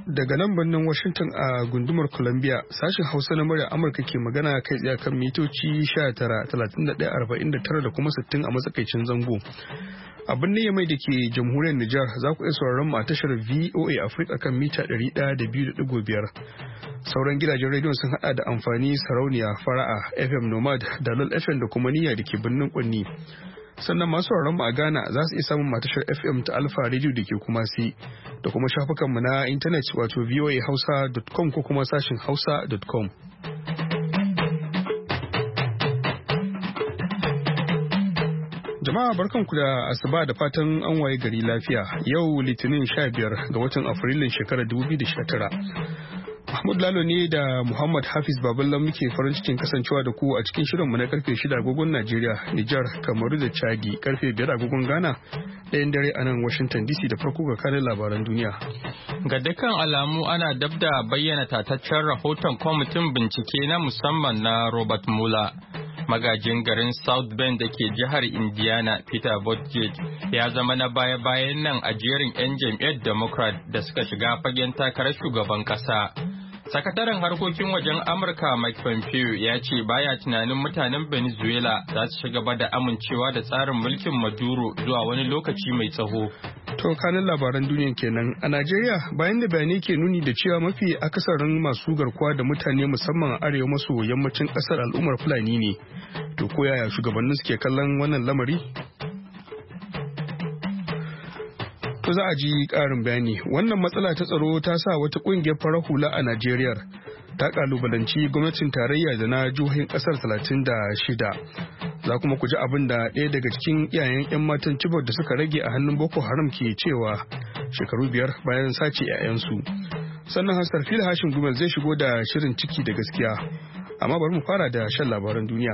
Daga nan birnin Washington a gundumar Columbia, sashen Hausa na murya Amurka ke magana kai tsaye kan mitoci 19, da kuma 60 a matsakaicin zango. A birnin Yamai da ke jamhuriyar Nijar za ku iya sauraron mu a tashar VOA Africa kan mita 102.5. Sauran gidajen rediyon sun hada da amfani sarauniya fara'a FM Nomad da LOL FM da kuma niyya da ke birnin Kwanni. Sannan masu mu a Ghana za su iya samun matashar FM ta Alpha Radio da ke kuma si da kuma shafukanmu na intanet wato voahausa.com ko kuma sashin hausa.com. Jama'a barkanku da asuba da fatan an waye gari lafiya. Yau Litinin 15 ga watan Afrilun shekarar 2019. Mahmud Lalo ne da Muhammad Hafiz Baballan muke farin cikin kasancewa da ku a cikin shirinmu na karfe 6 agogon Najeriya, Nijar, Kamaru da Chadi, karfe 5 agogon Ghana, ɗayan dare a nan Washington DC da farko ga kanin labaran duniya. Ga dukkan alamu ana dab da bayyana tataccen rahoton kwamitin bincike na musamman na Robert Mueller. Magajin garin South Bend da ke jihar Indiana, Peter Buttigieg, ya zama na baya-bayan nan a jerin 'yan jam'iyyar Democrat da suka shiga fagen takarar shugaban ƙasa. Sakataren harkokin wajen Amurka Mike Pompeo ya ce baya tunanin mutanen Venezuela za su ci gaba da amincewa da tsarin mulkin Maduro zuwa wani lokaci mai tsaho. To kanin labaran duniya kenan a Najeriya bayan da bayanai ke nuni da cewa mafi akasarin masu garkuwa da mutane musamman a arewa maso yammacin kasar al'ummar Fulani ne. To ko yaya shugabannin suke kallon wannan lamari? To za a ji ƙarin bayani. Wannan matsala ta tsaro ta sa wata ƙungiyar farar hula a Najeriya ta kalubalanci gwamnatin tarayya da na jihohin ƙasar 36. Za kuma ku ji abin da ɗaya daga cikin iyayen 'yan matan Chibok da suka rage a hannun Boko Haram ke cewa shekaru 5 bayan sace 'ya'yansu. Sannan Hassan Fil Hashim Gumel zai shigo da shirin ciki da gaskiya. Amma bari mu fara da shan labaran duniya.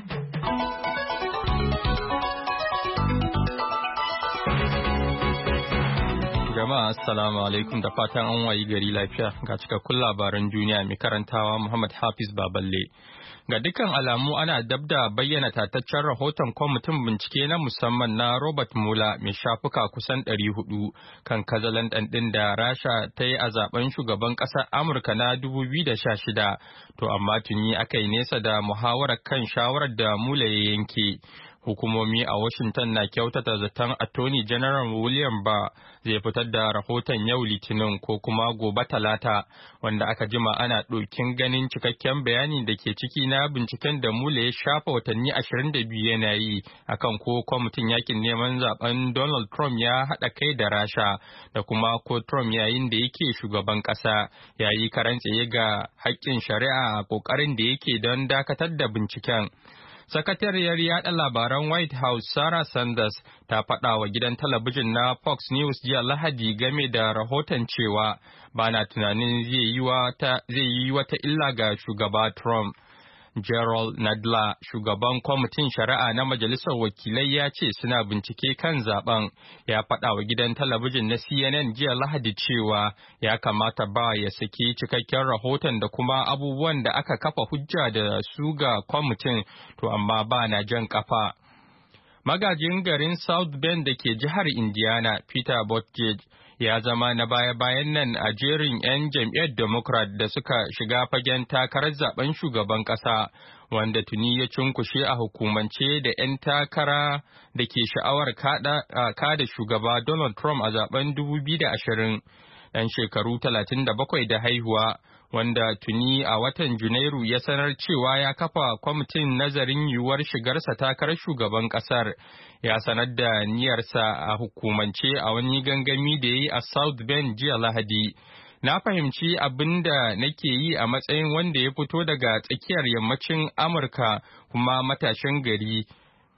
Jama'a assalamu alaikum da fatan an wayi gari lafiya ga cikakkun labaran duniya mai karantawa Muhammad Hafiz Baballe. Ga dukkan alamu ana dab da bayyana tataccen rahoton kwamitin bincike na musamman na Robert Mueller mai shafuka kusan 400 kan kazalandan ɗin da Rasha ta yi a zaben shugaban ƙasar Amurka na 2016. To amma tuni aka yi nesa da muhawarar kan shawarar da Mueller ya yanke. Hukumomi a Washington na kyautata zaton Attorney General William Barr zai fitar da rahoton yau Litinin ko kuma gobe Talata, wanda aka jima ana ɗokin ganin cikakken bayani da ke ciki na binciken da Mueller ya shafa watanni 22 yana yi akan ko kwamitin yakin neman zaben Donald Trump ya haɗa kai da Rasha da kuma ko Trump yayin da yake shugaban ƙasa ya yi karan tsaye ga haƙƙin shari'a a ƙoƙarin da yake don dakatar da binciken. Sakatariyar yaɗa labaran White House Sarah Sanders ta faɗa wa gidan talabijin na Fox News jiya Lahadi game da rahoton cewa ba na tunanin zai yi wata illa ga shugaba Trump. Gerald Nadler, shugaban kwamitin shari'a na Majalisar Wakilai ya ce suna bincike kan zaben, ya faɗa wa gidan talabijin na CNN jiya Lahadi cewa ya kamata ba ya saki cikakken rahoton da kuma abubuwan da aka kafa hujja da su ga kwamitin, to amma ba na jan kafa. Magajin garin South Bend da ke jihar Indiana, Peter Buttigieg, ya zama na baya-bayan nan a jerin 'yan jam'iyyar Democrat da suka shiga fagen takarar zaben shugaban ƙasa, wanda tuni ya cunkushe a hukumance da 'yan takara da ke sha'awar kada shugaba Donald Trump a zaben 2020. Ɗan shekaru 37 da haihuwa, wanda tuni a watan Janairu ya sanar cewa ya kafa kwamitin nazarin yiwuwar shigarsa takarar shugaban ƙasar, ya sanar da niyyarsa a hukumance a wani gangami da ya yi a South Bend jiya Lahadi. Na fahimci abin da nake yi a matsayin wanda ya fito daga tsakiyar yammacin Amurka kuma matashin gari.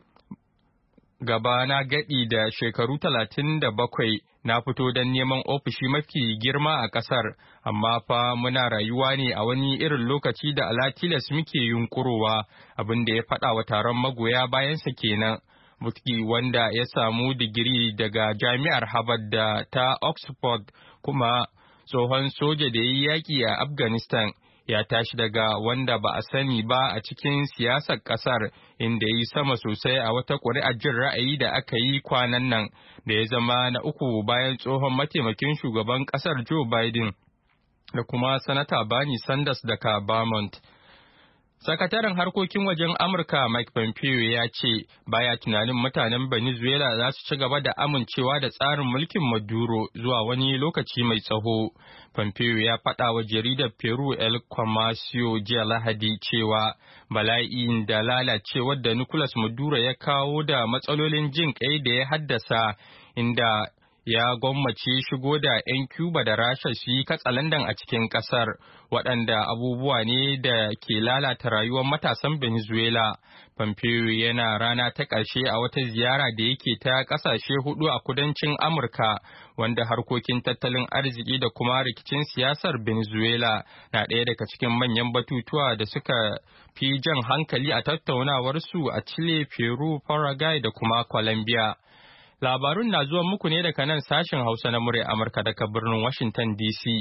Gaba na gaɗi da shekaru 37 na fito don neman ofishi mafi girma a ƙasar, amma fa muna rayuwa ne a wani irin lokaci da alatilas muke yunkurowa, abin da ya faɗa wa taron magoya bayansa kenan. Butki, wanda ya samu digiri daga jami'ar Harvard da ta Oxford kuma tsohon soja da ya yi yaƙi a Afghanistan, ya tashi daga wanda ba a sani ba a cikin siyasar ƙasar, inda ya yi sama sosai a wata ƙuri'ar jin ra'ayi da aka yi kwanan nan, da ya zama na uku bayan tsohon mataimakin shugaban ƙasar Joe Biden. da kuma Sanata Bernie Sanders daga Vermont. Sakataren harkokin wajen Amurka Mike Pompeo ya ce baya tunanin mutanen Venezuela za su ci gaba da amincewa da tsarin mulkin Maduro zuwa wani lokaci mai tsaho. Pompeo ya faɗa wa jaridar Peru El Comercio jiya Lahadi cewa bala'in da lalacewar da Nicolas Maduro ya kawo da matsalolin jin ƙai da ya haddasa, inda ya gwammace shigo da 'yan Cuba da Rasha su yi katsalandan a cikin ƙasar, waɗanda abubuwa ne da ke lalata rayuwar matasan Venezuela. Pompeo yana rana ta ƙarshe a wata ziyara da yake ta ƙasashe 4 a kudancin Amurka, wanda harkokin tattalin arziki da kuma rikicin siyasar Venezuela na ɗaya daga cikin manyan batutuwa da suka fi jan hankali a tattaunawarsu a Chile, Peru, Paraguay da kuma Colombia. Labarun na zuwa muku ne daga nan sashen Hausa na murya Amurka daga birnin Washington DC.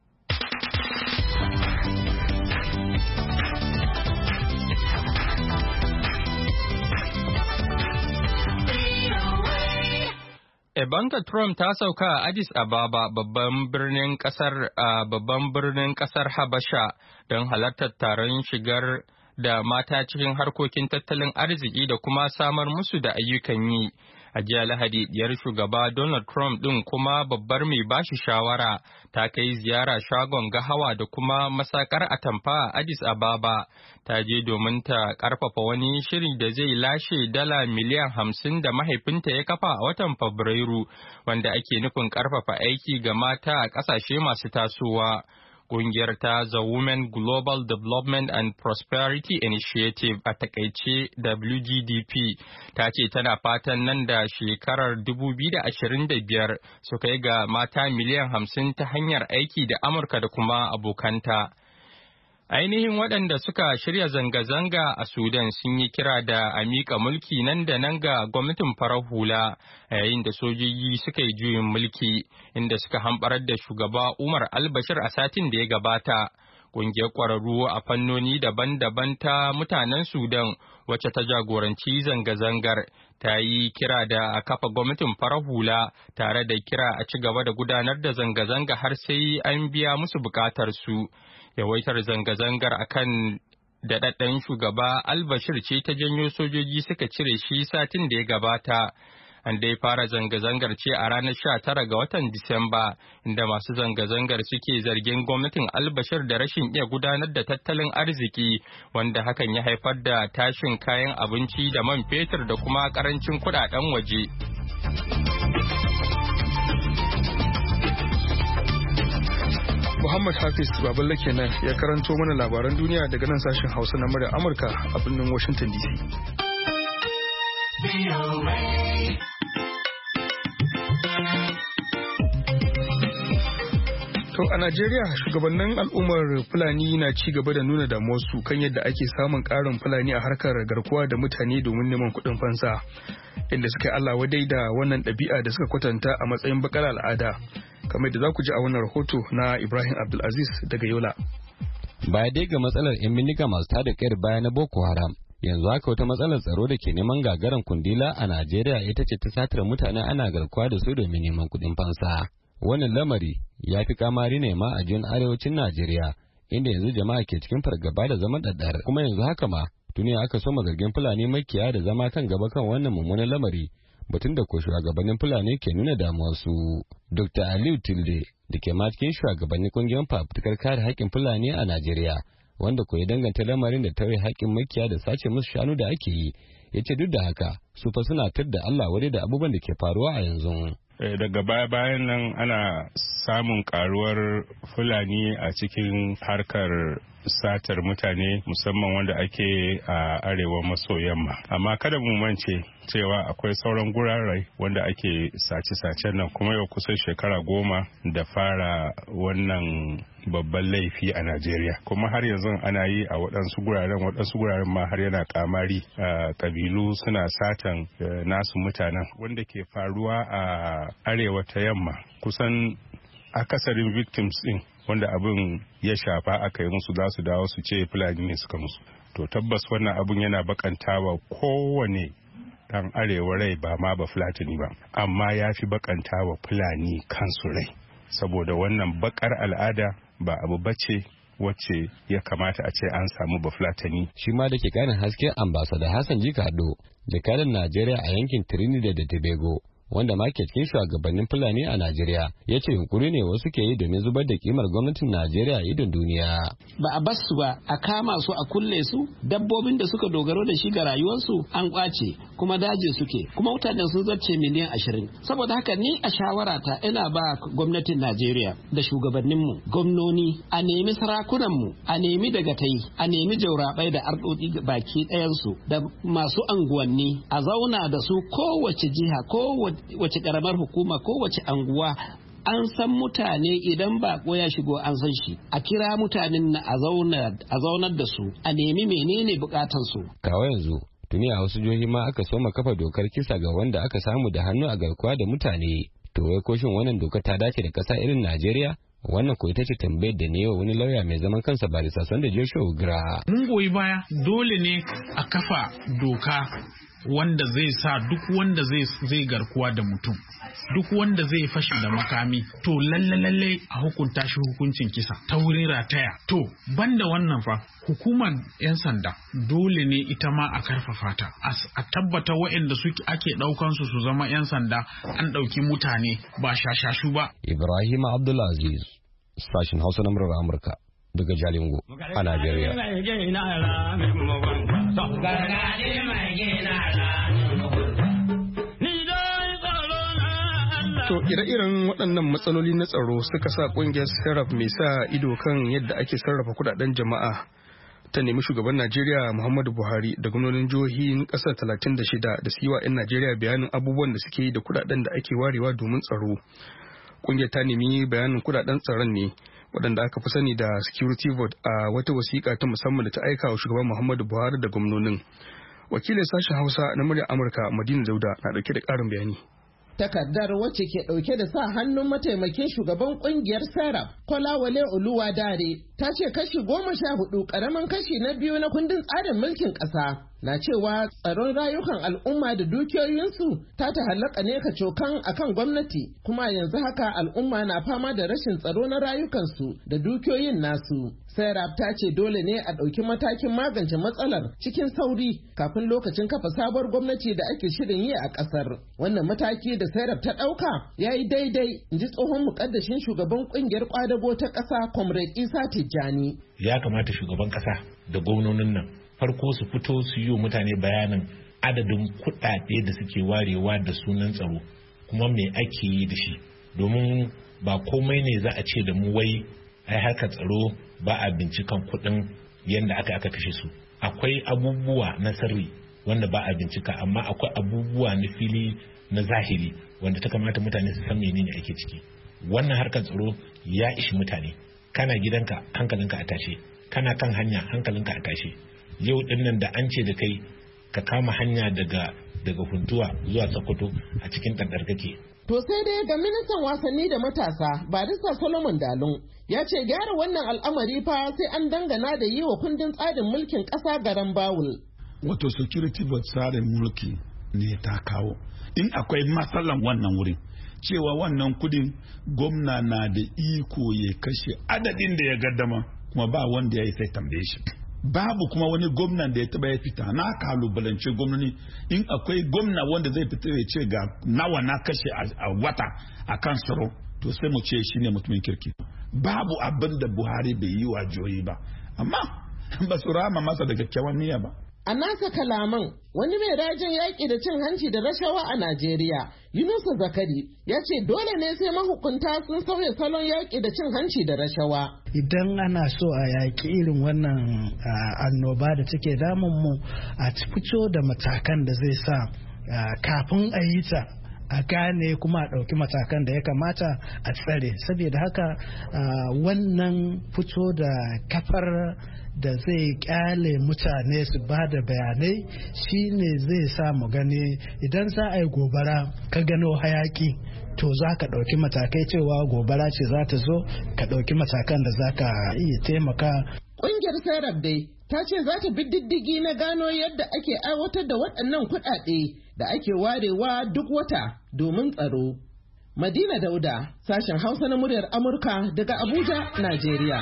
Ivanka Trump ta sauka a Addis Ababa babban birnin kasar Habasha don halartar taron shigar da mata cikin harkokin tattalin arziki da kuma samar musu da ayyukan yi. A jiya Lahadi, diyar shugaba Donald Trump ɗin kuma babbar mai bashi shawara ta kai ziyara shagon gahawa da kuma masakar atamfa a Addis Ababa. Ta je domin ta ƙarfafa wani shiri da zai lashe dala miliyan 50 da mahaifinta ya kafa a watan Fabrairu, wanda ake nufin ƙarfafa aiki ga mata a ƙasashe masu tasowa. Ƙungiyar ta The Women Global Development and Prosperity Initiative a takaice WGDP ta ce tana fatan nan da shekarar 2025 su kai ga mata miliyan 50 ta hanyar aiki da Amurka da kuma abokanta. Ainihin waɗanda suka shirya zanga-zanga a Sudan sun yi kira da a miƙa mulki nan da nan ga gwamnatin farar hula a yayin da sojoji suka yi juyin mulki, inda suka hamɓarar da shugaba Umar al-Bashir a satin da ya gabata. Ƙungiyar ƙwararru a fannoni daban-daban ta mutanen Sudan, wacce ta jagoranci zanga-zangar, ta yi kira da a kafa gwamnatin farar hula tare da kira a ci gaba da gudanar da zanga-zanga har sai an biya musu buƙatar su. Yawaitar zanga-zangar akan daɗaɗɗen shugaba al-Bashir ce ta janyo sojoji suka cire shi satin da ya gabata. An dai fara zanga-zangar ce a ranar 19 ga watan Disamba, inda masu zanga-zangar suke zargin gwamnatin al-Bashir da rashin iya gudanar da tattalin arziki, wanda hakan ya haifar da tashin kayan abinci da man fetur da kuma ƙarancin kuɗaɗen waje. Muhammad Hafiz Baballe kenan ya karanto mana labaran duniya daga nan sashen Hausa na murya Amurka a birnin Washington DC. To a Najeriya shugabannin al'ummar Fulani na ci gaba da nuna damuwarsu kan yadda ake samun ƙarin Fulani a harkar garkuwa da mutane domin neman kuɗin fansa, inda suka yi Allah wadai da wannan ɗabi'a da suka kwatanta a matsayin bakar al'ada. Kamar da za ku ji a wannan rahoto na Ibrahim Abdulaziz daga Yola. Baya dai ga matsalar 'yan bindiga masu tada kayar baya na Boko Haram, yanzu haka wata matsalar tsaro da ke neman gagaran kundila a Najeriya ita ce ta satar mutane ana garkuwa da su domin neman kuɗin fansa. Wannan lamari ya fi kamari ne ma a jin arewacin Najeriya, inda yanzu jama'a ke cikin fargaba da zaman ɗaɗɗar, kuma yanzu haka ma tuni aka soma zargin Fulani makiyaya da zama kan gaba kan wannan mummunan lamari, batun da ko shugabannin Fulani ke nuna damuwarsu. Dr. Aliyu Tilde da ke ma cikin shugabannin kungiyar fafutukar kare haƙƙin Fulani a Najeriya, wanda ko ya danganta lamarin da tauye haƙƙin makiyaya da sace musu shanu da ake yi, ya ce duk da haka su fa suna da Allah wadai da abubuwan da ke faruwa a yanzu. Daga baya-bayan nan ana samun karuwar Fulani a cikin harkar satar mutane musamman wanda ake a arewa maso yamma. Amma kada mu mance cewa akwai sauran gurare wanda ake sace-sacen nan, kuma yau kusan shekara 10 da fara wannan babban laifi a Najeriya. Kuma har yanzu ana yi a waɗansu guraren ma har yana kamari, kabilu suna satan nasu mutanen wanda ke faruwa a arewa ta yamma. Kusan akasarin victims din wanda abin ya shafa aka yi musu za su dawo su ce Fulani ne suka musu. To tabbas wannan abin yana bakantawa kowane dan arewa rai, ba ma ba Fulatani ba, amma ya fi bakantawa Fulani kansu rai, saboda wannan bakar al'ada ba abu bace wacce ya kamata a ce an samu bafulatani. Shi ma da ke karin hasken ambasada Hassan Jikado, jakadan Najeriya a yankin Trinidad da Tobago, wanda ma ke cikin shugabannin Fulani a Najeriya, ya ce yunkuri ne wasu ke yi domin zubar da kimar gwamnatin Najeriya a idon duniya. Ba a basu ba, a kama su a kulle su, dabbobin da suka dogaro da shi ga rayuwarsu an kwace, kuma daji suke, kuma mutanen sun zarce miliyan 20. Saboda haka ni a shawarata ina ba gwamnatin Najeriya da shugabanninmu, gwamnoni, a nemi sarakunanmu, a nemi dagatai, a nemi jaurabai da ardodi baki ɗayansu, da masu anguwanni, a zauna da su kowace jiha, kowace karamar hukuma, kowace anguwa. An san mutane idan bako ya shigo an san shi, a kira mutanen na a zaunar da su, a nemi menene bukatansu. Kawo yanzu tuni a wasu jihohi ma aka soma kafa dokar kisa ga wanda aka samu da hannu a garkuwa da mutane. To wai ko shin wannan doka ta dace da ƙasa irin Najeriya? Wannan ko ita ce tambayar da ne wa wani lauya mai zaman kansa Barista Sanda Joshua Ugra. Mun goyi baya, dole ne a kafa doka wanda zai sa duk wanda zai garkuwa da mutum, duk wanda zai fashi da makami, to lalle a hukunta shi hukuncin kisa ta wurin rataya. To banda wannan fa, hukumar 'yan sanda dole ne ita ma a karfafa ta, a tabbata waɗanda ake ɗaukan su zama 'yan sanda an ɗauki mutane ba shashashu ba. Ibrahim Abdulaziz, sashin Hausa na murar Amurka daga Jalingo a Najeriya. To ire-iren waɗannan matsaloli na tsaro suka sa ƙungiyar Serap mai sa ido kan yadda ake sarrafa kudaden jama'a ta nemi shugaban Najeriya Muhammadu Buhari da gwamnonin jihohin ƙasar 36 da su yi wa 'yan Najeriya bayanin abubuwan da suke yi da kudaden da ake warewa domin tsaro. Ƙungiyar ta nemi bayanin kudaden tsaron ne waɗanda aka fi sani da security vote a wata wasiƙa ta musamman da ta aika wa shugaban Muhammadu Buhari da gwamnonin. Wakilin sashen Hausa na muryar Amurka Madina Dauda na ɗauke da ƙarin bayani. Takardar wacce ke ɗauke da sa hannun mataimakin shugaban kungiyar Serap Kolawole Oluwadare ta ce kashi 14 ƙaramin kashi na 2 na kundin tsarin mulkin ƙasa na cewa tsaron rayukan al'umma da dukiyoyinsu ta ta'allaka ne kacokan akan gwamnati, kuma yanzu haka al'umma na fama da rashin tsaro na rayukansu da dukiyoyin nasu. Serap ta ce dole ne a ɗauki matakin magance matsalar cikin sauri kafin lokacin kafa sabuwar gwamnati da ake shirin yi a ƙasar. Wannan mataki da Serap ta ɗauka ya yi daidai, in ji tsohon muƙaddashin shugaban ƙungiyar ƙwadago ta ƙasa Comrade Isa Tijjani. Ya kamata shugaban ƙasa da gwamnonin nan farko su fito su yi wa mutane bayanin adadin kuɗaɗe da suke warewa da sunan tsaro, kuma me ake yi da shi, domin ba komai ne za a ce da mu wai ai harkar tsaro ba a bincikan kuɗin yadda aka kashe su. Akwai abubuwa na sirri wanda ba a bincika, amma akwai abubuwa na fili na zahiri wanda ta kamata mutane su san menene ake ciki. Wannan harkar tsaro ya ishi mutane. Kana gidanka hankalinka a tashe, kana kan hanya hankalinka a tashe. Yau din nan da an ce da kai ka kama hanya daga Funtuwa zuwa Sokoto a cikin ɗaɗɗar kake. To sai dai ga ministan wasanni da matasa Barista Solomon Dalun ya ce gyara wannan al'amari fa sai an dangana da yi wa kundin tsarin mulkin ƙasa garan bawul. Wato security vote tsarin mulki ne ta kawo. In akwai matsalan wannan wurin cewa wannan kudin gwamna na da iko ya kashe adadin da ya gaddama, kuma ba wanda ya yi sai tambaye shi. Babu kuma wani gwamnan da ya taba ya fita. Na kalubalance gwamnati, in akwai gwamna wanda zai fita ya ce ga nawa na kashe a wata a kan tsaro, to sai mu ce shi ne mutumin kirki. Babu abin da Buhari bai yi wa jihohi ba, amma ba su rama masa da kyakkyawan niyya ba. A nasa kalaman, wani mai rajin yaƙi da cin hanci da rashawa a Najeriya, Yunusa Zakari, ya ce dole ne sai mahukunta sun sauya salon yaƙi da cin hanci da rashawa. Idan ana so a yaƙi irin wannan annoba da take damun mu, a fito da matakan da zai sa kafin a yi ta a gane kuma a ɗauki matakan da ya kamata a tsare. Saboda haka wannan fito da kafar da zai kyale mutane su ba da bayanai shine zai sa mu gani idan za a yi gobara ka gano hayaki, to za ka ɗauki matakai cewa gobara ce za ta zo, ka ɗauki matakan da za ka iya taimaka. Ƙungiyar Serap dai ta ce za ta bi diddigi na gano yadda ake aiwatar da waɗannan kuɗaɗe da ake warewa duk wata domin tsaro. Madina Dauda, sashen Hausa na muryar Amurka daga Abuja, Najeriya.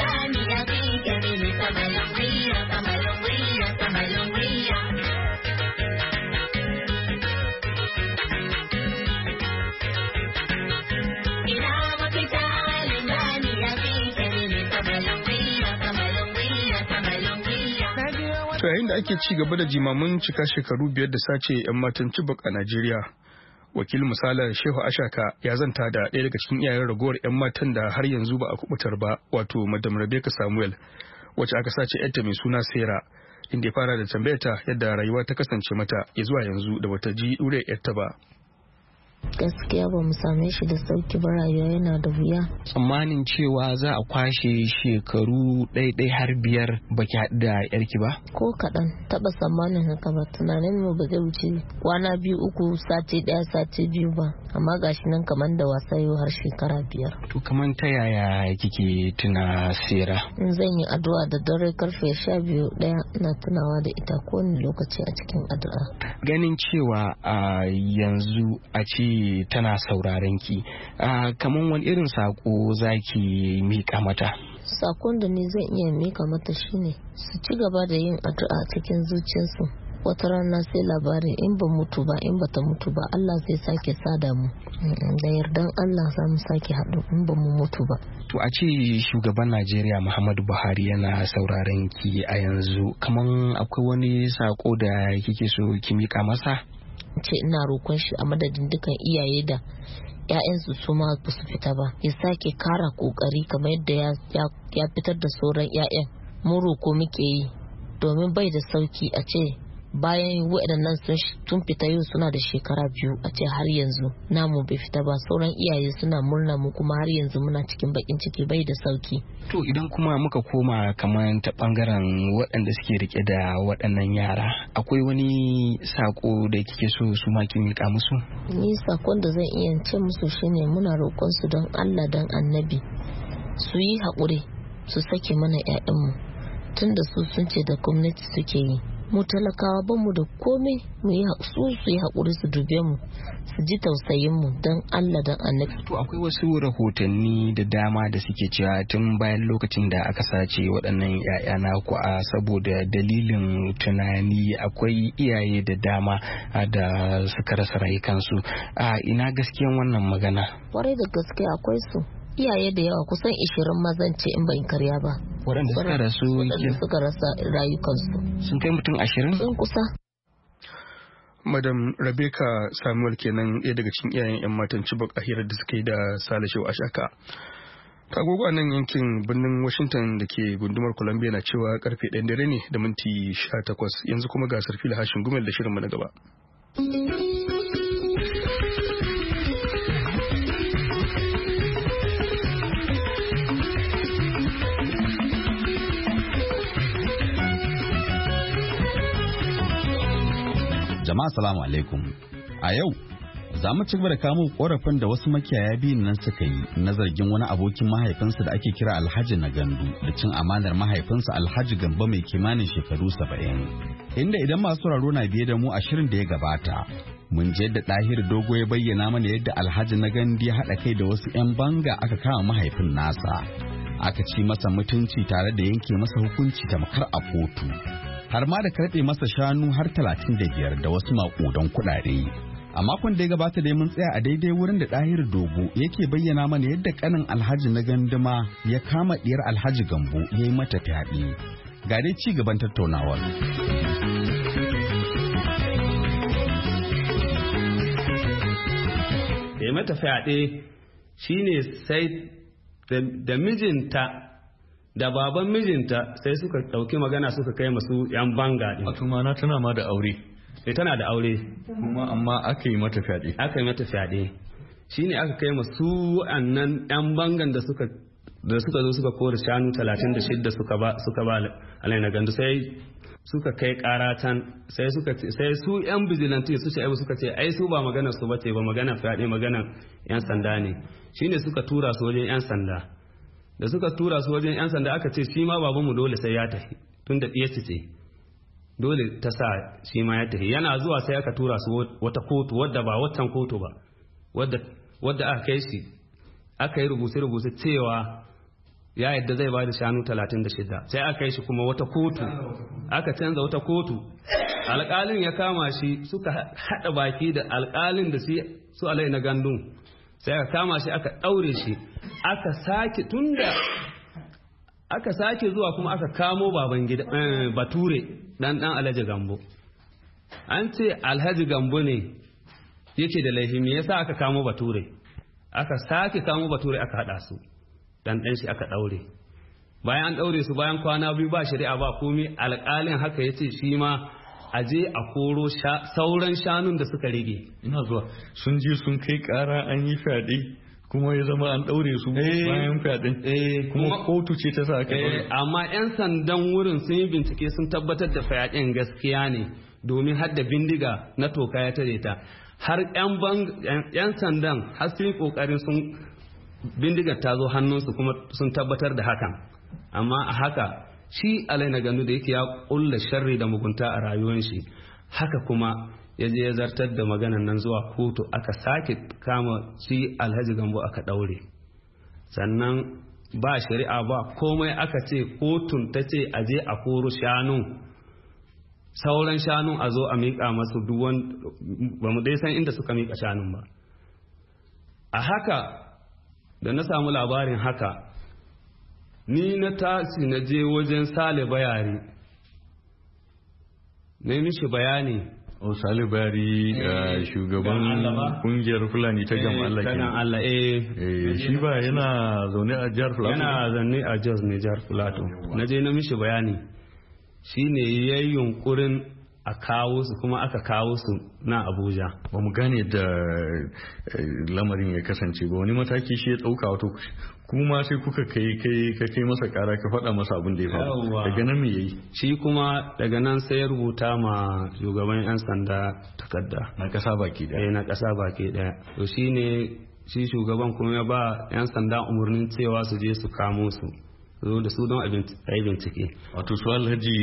To yayin da ake ci gaba da jimamin cika shekaru 5 da sace 'yan matan Chibok a Najeriya, wakilin misalar Shehu Ashaka ya zanta da ɗaya daga cikin iyayen ragowar 'yan matan da har yanzu ba a kubutar ba, wato Madam Rebecca Samuel, wacce aka sace 'yarta mai suna Sera, inda ya fara da tambayarta yadda rayuwa ta kasance mata ya zuwa yanzu da bata ji ɗure 'yarta ba. Gaskiya ba mu same shi da sauki ba, rayuwa yana da wuya. Tsammanin cewa za a kwashe shekaru ɗaiɗai har 5 baki haɗu da yarki ba? Ko kaɗan, taɓa tsammanin haka ba. Tunanin mu ba zai wuce kwana 2-3 sati 1 sati 2 ba, amma gashi nan kamar da wasa yau har shekara 5. To kamar ta yaya kike tuna Sera? In zan yi addu'a da dare karfe 12 ina tunawa da ita kowane lokaci a cikin addu'a. Ganin cewa a yanzu a ce tana sauraren ki, kamar wani irin sako zaki mika mata? Sakon da ni zan iya mika mata shine su ci gaba da yin addu'a cikin zuciyarsu. Wata rana sai labarin in ba mutu ba, in bata mutu ba, Allah zai sake sada mu. Da yardan Allah za mu sake haɗu in ba mu mutu ba. To a ce shugaban Najeriya Muhammadu Buhari yana sauraren ki a yanzu, kaman akwai wani sako da kike so ki mika masa? Ce ina roƙon shi a madadin dukan iyaye da ‘ya'yansu su ma ba su fita ba, ya sake kara ƙoƙari kamar yadda ya fitar da sauran ‘ya'yan. Mun roƙo muke yi domin bai da sauki a ce bayan waɗannan sun fita yau suna da shekara 2 a ce har yanzu namu bai fita ba, sauran iyaye suna murna mu kuma har yanzu muna cikin bakin ciki, bai da sauki. To idan kuma muka koma kamar ta bangaren waɗanda suke rike da waɗannan yara, akwai wani sako da kike so su ma ki mika musu? Ni sakon da zan iya ce musu shine muna roƙon su don Allah dan Annabi su yi haƙuri su sake mana ƴaƴanmu, tunda su sun ce da gwamnati suke yi. Mu talakawa ba mu da komai, mu yi su yi haƙuri su dube mu su ji tausayin mu don Allah don Annabi. To akwai wasu rahotanni da dama da suke cewa tun bayan lokacin da aka sace waɗannan ‘ya'ya naku a saboda dalilin tunani akwai iyaye da dama da suka rasa rayukansu. Ina gaskiyan wannan magana? Kwarai da gaske akwai su. Iyaye da yawa kusan 20 mazan ce in ban karya ba. Waɗanda suka rasa rayukansu. Sun kai mutum 20? Sun kusa. Madam Rebecca Samuel kenan ɗaya daga cikin iyayen 'yan matan Chibok a hirar da suka yi da Sale Shehu Ashaka. Agogo a nan yankin birnin Washington da ke gundumar Columbia na cewa karfe 1 dare ne da minti 18, yanzu kuma ga Sarfila Hashin Gumel da shirinmu na gaba. Jama'a salamu alaikum. A yau za mu ci gaba da kamo korafin da wasu makiyaya biyun nan suka yi na zargin wani abokin mahaifinsa da ake kira Alhaji na Gandu da cin amanar mahaifinsa Alhaji Gambo mai kimanin shekaru 70. Inda idan masu sauraro na biye da mu a shirin da ya gabata, mun je yadda Dahir Dogo ya bayyana mana yadda Alhaji na Gandu ya haɗa kai da wasu 'yan banga aka kama mahaifin nasa. Aka ci masa mutunci tare da yanke masa hukunci tamkar a kotu. Har ma da karɓe masa shanu har 35 da wasu maƙudan kuɗaɗe. A makon da ya gabata dai mun tsaya a daidai wurin da Ɗahir Dogo yake bayyana mana yadda ƙanin Alhaji na Ganduma ya kama ɗiyar Alhaji Gambo ya yi mata fyaɗe. Ga dai ci gaban tattaunawar. Da ya mata fyaɗe shine sai da mijinta da baban mijinta sai suka ɗauki magana suka kai masu 'yan banga ɗin. Wato mana tana ma da aure. Sai tana da aure. Kuma amma aka yi mata fyaɗe. Aka yi mata fyaɗe. Shine aka kai masu wa'annan 'yan bangan da suka zo suka kore shanu 36 suka ba Alaina Gandu sai suka kai karatan sai su 'yan vigilante suka ce ai su ba maganar su bace ba maganar fyaɗe maganar 'yan sanda ne. Shine suka tura su wajen 'yan sanda. Da suka tura su wajen 'yan sanda aka ce shi ma babanmu dole sai ya tafi tun da ɗiyarci ce dole ta sa shi ma ya tafi yana zuwa sai aka tura su wata kotu wadda ba waccan kotu ba wadda wadda aka kai shi aka yi rubuce-rubuce cewa ya yadda zai ba da shanu 36 sai aka kai shi kuma wata kotu aka canza wata kotu alƙalin ya kama shi suka haɗa baki da alƙalin da su alai na gandun sai aka kama shi aka ɗaure shi aka sake tunda aka sake zuwa kuma aka kamo baban gida bature dan Alhaji Gambo an ce Alhaji Gambo ne yake da laifi me yasa aka kamo bature aka sake kamo bature aka hada su dan shi aka daure bayan an daure su bayan kwana biyu ba shari'a ba komai alƙalin haka yace shi ma aje a koro sauran shanun da suka rige ina zuwa sun je sun kai ƙara an yi fyaɗe kuma ya zama an ɗaure su bayan fyaɗin kuma kotu ce ta sa aka ɗaure amma 'yan sandan wurin sun yi bincike sun tabbatar da fyaɗen gaskiya ne domin har da bindiga na toka ya tare ta har 'yan sandan har sun yi ƙoƙarin sun bindigar ta zo hannunsu kuma sun tabbatar da hakan amma a haka shi Alai na Gandu da yake ya ƙulla sharri da mugunta a rayuwar shi haka kuma ya je ya zartar da maganan nan zuwa kotu aka sake kama shi Alhaji Gambo aka ɗaure sannan ba shari'a ba komai aka ce kotun ta ce a je a koro shanun sauran shanun a zo a miƙa masu duwan ba mu dai san inda suka miƙa shanun ba a haka da na samu labarin haka ni na tashi na je wajen Sale Bayari na mishi bayani Sale Bayari shugaban kungiyar Fulani ta Gam Allah kenan Allah shi ba yana zaune a jihar Plateau yana zaune a Jos ne jihar Plateau na je na mishi bayani shine yayin yunkurin a kawo su kuma aka kawo su na Abuja ba mu gane da lamarin ya kasance ba wani mataki shi ya dauka wato kuma sai kuka kai masa kara ka faɗa masa abin da ya faru daga nan me yayi shi kuma daga nan sai ya rubuta ma shugaban 'yan sanda takarda na kasa baki daya na kasa baki daya to shine shi shugaban kuma ya ba 'yan sanda umarnin cewa su je su kamo su zo da su don a yi bincike wato su Alhaji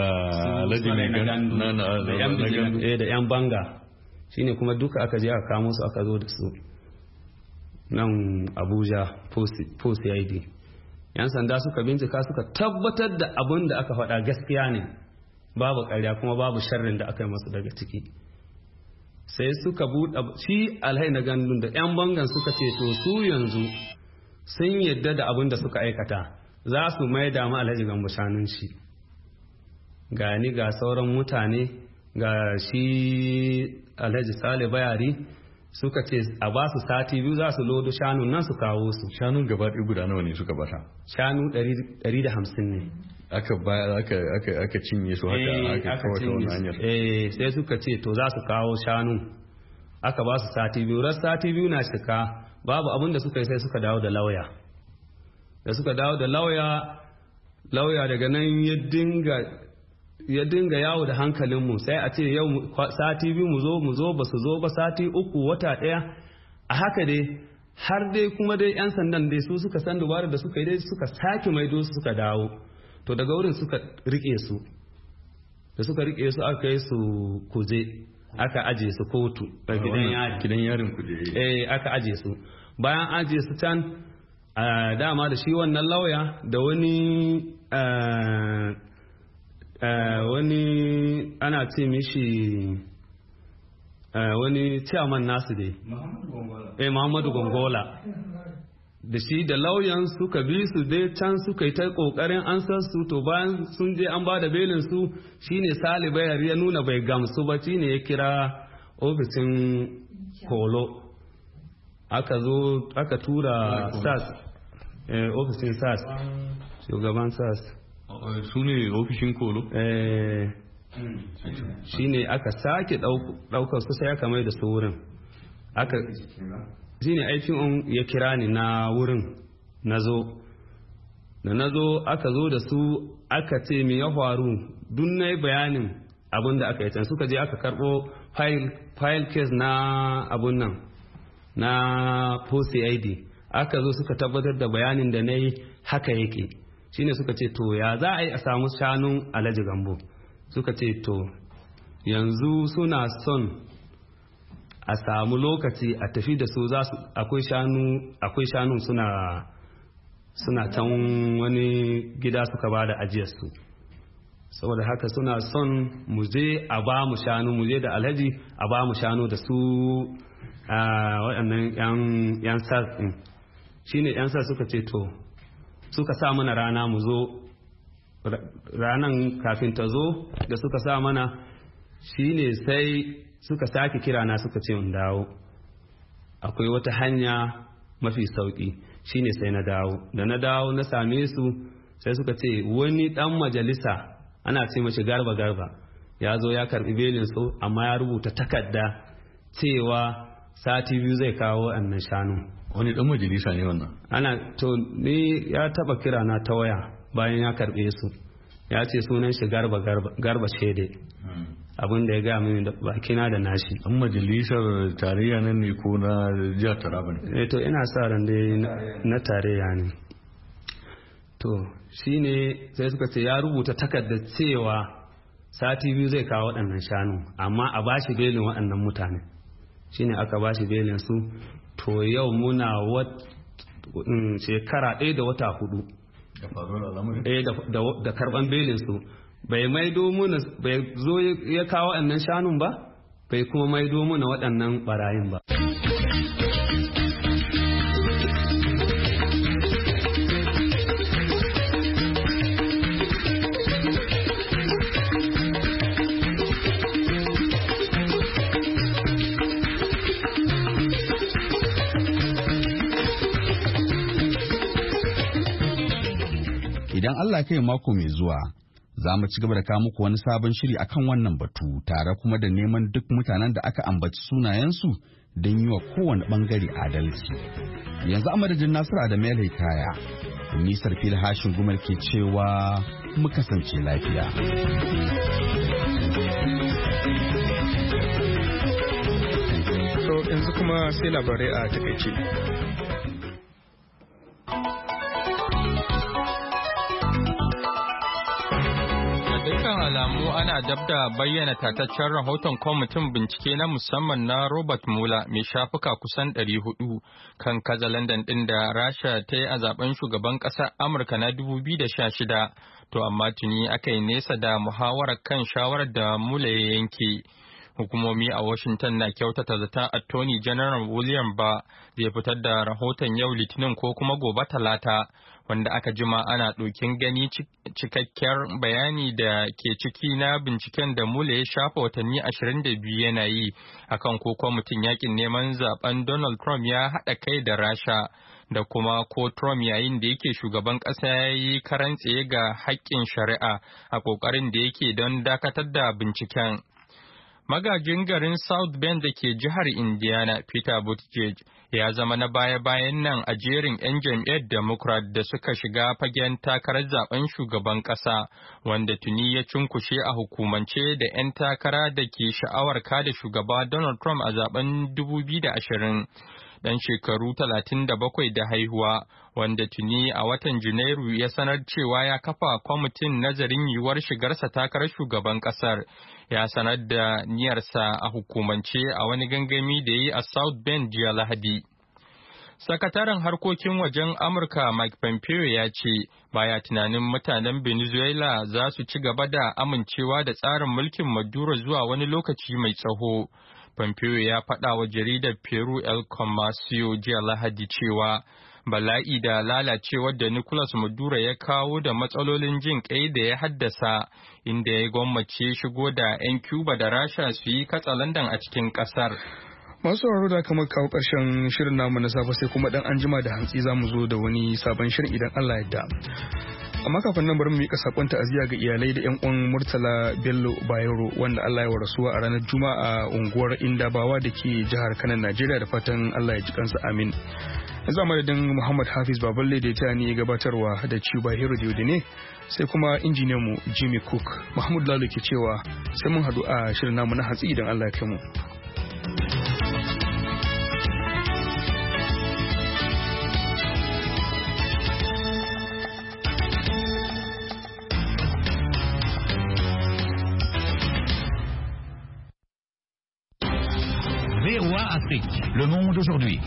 da 'yan banga shine kuma duka aka je aka kamo su aka zo da su nan Abuja post ID 'yan sanda suka bincika suka tabbatar da abin da aka faɗa gaskiya ne babu ƙarya kuma babu sharrin da aka yi masu daga ciki sai suka buɗe shi Alhaji na Gandun da 'yan bangan suka ce to su yanzu sun yadda da abin da suka aikata za su mai da Alhaji Gambo shanun shi ga ni ga sauran mutane ga shi Alhaji Sale Bayari suka ce a ba su sati biyu za su lodo shanun nan su kawo su shanun gaba ɗaya guda nawa ne suka bata shanu 150 ne aka cinye su haka aka kawo ta wani hanyar sai suka ce to za su kawo shanu aka ba su sati biyu sati biyu na shika babu abin da suka yi sai suka dawo da lauya da suka dawo da lauya daga nan ya dinga yawo da hankalinmu sai a ce yau sati biyu mu zo ba su zo ba sati uku wata ɗaya a haka dai har dai kuma dai 'yan sandan dai su suka san dubarar da suka yi dai suka sake maido su suka dawo to daga wurin suka rike su da suka rike su aka yi su kuje aka aje su kotu gidan yarin kuje aka aje su bayan aje su can dama da shi wannan lauya da wani ana ce mishi wani chairman nasu dai Muhammadu Gongola da shi da lauyan suka bi su dai can suka yi ta kokarin an san su to bayan sun je an ba da belin su shine Sale Bayar ya nuna bai gamsu ba shine ya kira ofisin Kolo aka zo aka tura SAS ofishin SAS shugaban SAS su ne ofishin Kolo shine aka sake daukar su sai aka mai da su wurin aka shine aikin ya kira ni na wurin nazo aka zo da su aka ce me ya faru duk nayi bayanin abin da aka yi can suka je aka karbo file case na abun nan na post ID aka zo suka tabbatar da bayanin da nayi haka yake shine suka ce to ya za a yi a samu shanun Alhaji Gambo suka ce to yanzu suna son a samu lokaci a tafi da su akwai shanu suna can wani gida suka ba da ajiyarsu saboda haka suna son mu je a ba mu shanu mu je da alhaji a ba mu shanu da su waɗannan yan sas ɗin shine yan sas suka ce to suka sa mana rana mu zo ranan kafin ta zo da suka sa mana shine sai suka sake kira na suka ce in dawo akwai wata hanya mafi sauki shine sai na dawo da na dawo na same su sai suka ce wani dan majalisa ana ce mashi garba ya zo ya karbi belin su amma ya rubuta takarda cewa sati 2 zai kawo annan shanu. Wani dan majalisa ne wannan? To ni ya taba kira na ta waya bayan ya karbe su ya ce sunan shi garba shede abin da ya gaya mini da bakina da nashi. An majalisar tarayya nan ne ko na jihar Taraba ne? To ina sa ran dai na tarayya ne. To shine sai suka ce ya rubuta takardar cewa sati 2 zai kawo waɗannan shanu amma a bashi belin waɗannan mutane shine aka bashi belin su. To yau muna shekara 1 da wata 4 da karban belin su bai maido muna bai zo ya kawo waɗannan shanun ba bai kuma maido muna waɗannan barayin ba. Idan Allah kai mako mai zuwa, za mu ci gaba da kawo muku wani sabon shiri akan wannan batu tare kuma da neman duk mutanen da aka ambaci sunayensu don yi wa kowane bangare adalci. Yanzu a madadin Nasiru Adamu Hikaya, nisar fil hashin gumal ke cewa mu kasance lafiya. To yanzu kuma sai labarai a takaice. alamu ana dab da bayyana tataccen rahoton kwamitin bincike na musamman na Robert Mueller mai shafuka kusan 400 kan katsalandan ɗin da Rasha ta yi a zaben shugaban ƙasar Amurka na 2016, to amma tuni aka yi nesa da muhawarar kan shawarar da Mueller ya yanke. Hukumomi a Washington na kyautata zaton Attorney General William Barr zai fitar da rahoton yau Litinin ko kuma gobe Talata, wanda aka jima ana ɗokin gani cikakkiyar bayani da ke ciki na binciken da Mueller ya shafa watanni 22 yana yi akan ko kwamitin yakin neman zaben Donald Trump ya haɗa kai da Rasha, da kuma ko Trump yayin da yake shugaban ƙasa ya yi karan tsaye ga haƙƙin shari'a a ƙoƙarin da yake don dakatar da binciken. Magajin garin South Bend da ke jihar Indiana, Peter Buttigieg, ya zama na baya-bayan nan a jerin 'yan jam'iyyar Democrat da suka shiga fagen takarar zaben shugaban ƙasa, wanda tuni ya cunkushe a hukumance da 'yan takara da ke sha'awar kada shugaba Donald Trump a zaben 2020. Dan shekaru 37 da haihuwa, wanda tuni a watan Janairu ya sanar cewa ya kafa kwamitin nazarin yiwuwar shigarsa takarar shugaban kasar, ya sanar da niyyarsa a hukumance a wani gangami da ya yi a South Bend jiya Lahadi. Sakataren harkokin wajen Amurka Mike Pompeo ya ce baya tunanin mutanen Venezuela za su ci gaba da amincewa da tsarin mulkin Maduro zuwa wani lokaci mai tsaho. Pompeo ya faɗa wa jaridar Peru El Comercio jiya Lahadi cewa bala'i da lalacewar da Nicolas Maduro ya kawo da matsalolin jin ƙai da ya haddasa, inda ya gwammace shigo da 'yan Cuba da Rasha su yi katsalandan a cikin ƙasar. Masu sauraro da kamar kawo ƙarshen shirin namu na safe sai kuma dan anjima da hantsi za mu zo da wani sabon shirin idan Allah ya yarda. Amma kafin nan bari mu miƙa sakon ta'aziyya ga iyalai da 'yan uwan Murtala Bello Bayero wanda Allah ya warasuwa a ranar Juma'a a unguwar Indabawa da ke jihar Kano, Najeriya, da fatan Allah ya ji kansa amin. Yanzu a madadin Muhammad Hafiz Baballe da ya tani gabatarwa da Ciba Hero ne sai kuma injiniyan mu Jimmy Cook. Mahmud Lalo ke cewa sai mun haɗu a shirin namu na hatsi idan Allah ya kai mu. d'Afrique. Le monde aujourd'hui.